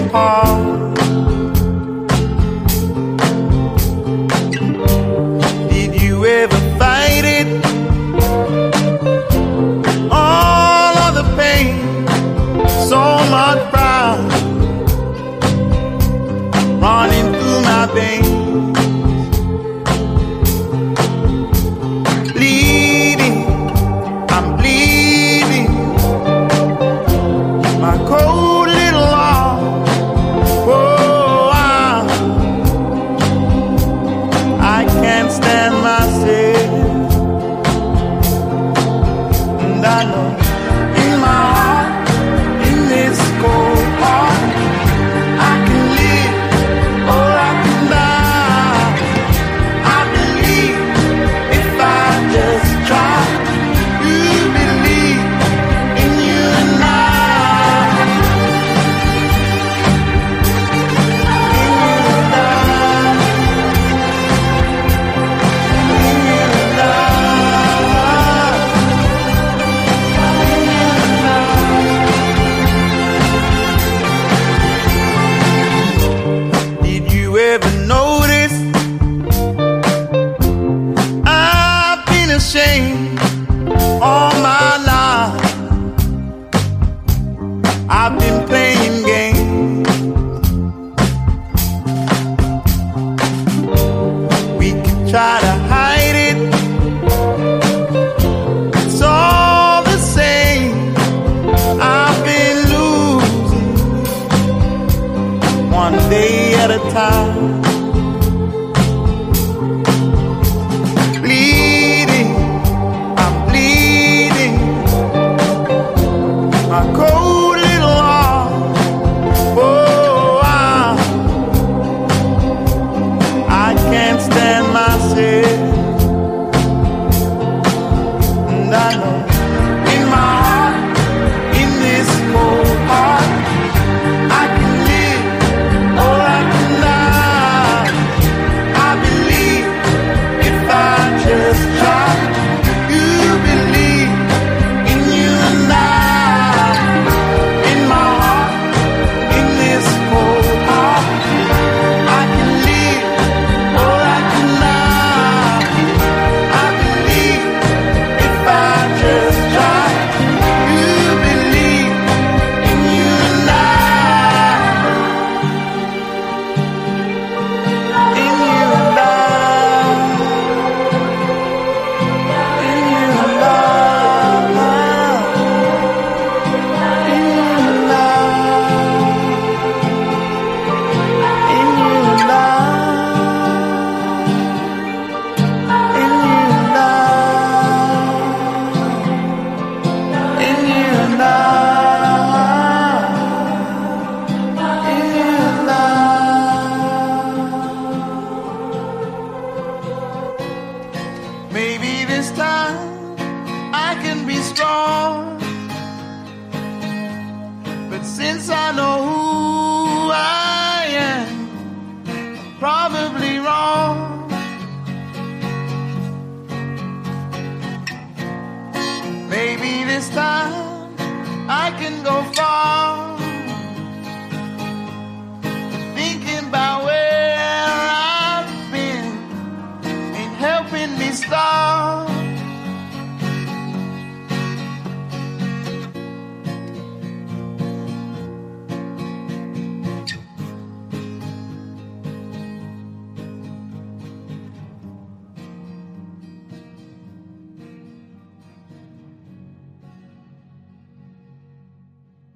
apart. Did you ever fight it? All of the pain, so much pride running through my veins. All my life I've been playing games. We could try to hide it, it's all the same. I've been losing one day at a time. My cold little heart, oh, I can't stand myself. And I know in my heart, in this cold heart, I can live or I can die. I believe if I just try. You believe in you and I. Maybe this time I can be strong, but since I know who I am, I'm probably wrong. Maybe this time I can go